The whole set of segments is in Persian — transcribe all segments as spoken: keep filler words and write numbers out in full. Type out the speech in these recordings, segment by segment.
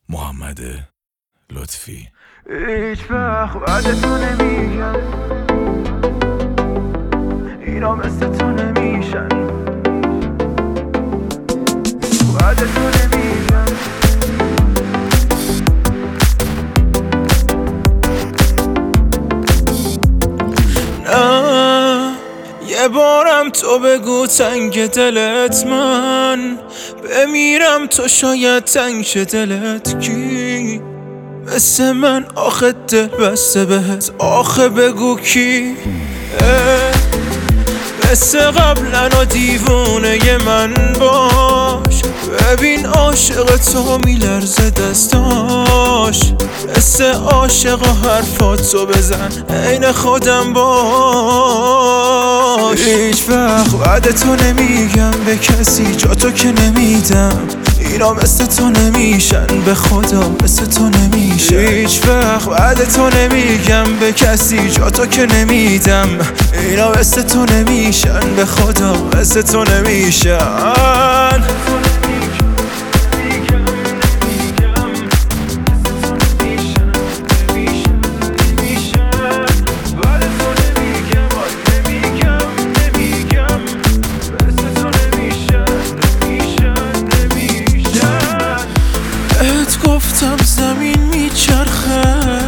محمد لطفی. هیچ وقت بعد تو نمیگم اینا مثل تو نمیشن، بعد تو نمیگم نه. یه بارم تو بگو تنگ دلت من بمیرم، تو شاید تنگ شه دلت کی مثل من آخه دل بسته بهت، آخه بگو کی مثل قبلن و دیوونه من باش، ببین عاشق تو میلرزه دستاش، مثل عاشق و حرفاتو بزن عین خودم باش. هیچ وقت بعد تو نمیگم به کسی جا تو که نمیدم، اینا مثل تو نمیشن به خدا مثل تو نمیشن. هیچ وقت بعد تو نمیگم به کسی جا تو که نمیدم، اینا مثل تو نمیشن به خدا مثل تو نمیشن. گفتم زمین میچرخه،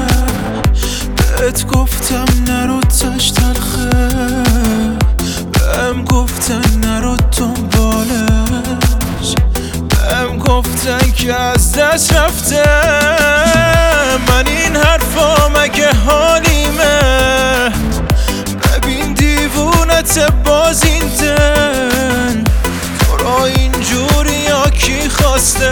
بهت گفتم نرو تش تلخه، بهم گفتن نرو دنبالش، بهم گفتن که از دست رفته. من این حرفا مگه حالیمه؟ ببین دیوونت باز این دل، تو را اینجوری یا کی خواسته؟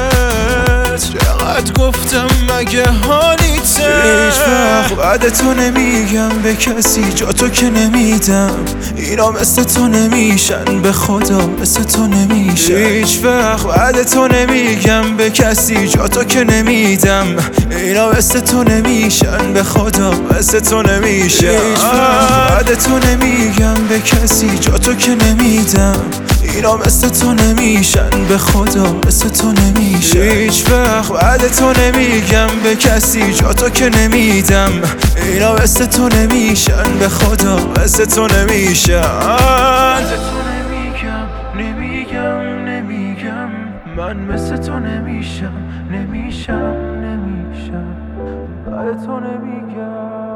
چقدر گفتم مگه حالیته؟ هیچ وقت بعد تو نمیگم به کسی جا تو که نمیدم، اینا مثل تو نمیشن به خدا مثل تو نمیشن. هیچ وقت بعد تو نمیگم به کسی جا تو که نمیدم، اینا مثل تو نمیشن به خدا مثل تو نمیشن. هیچ وقت بعد تو نمیگم به کسی جا تو که نمیدم، اینا مثل تو نمیشن به خدا مثل تو نمیشن. هیچ وقت بعد تو نمیگم به کسی جا تو که نمیدم، اینا مثل تو نمیشن به خدا مثل تو نمیشن. مثل تو نمیگم نمیگم نمیگم، من مثل تو نمیشم نمیشم نمیشم، بعد تو نمیگم.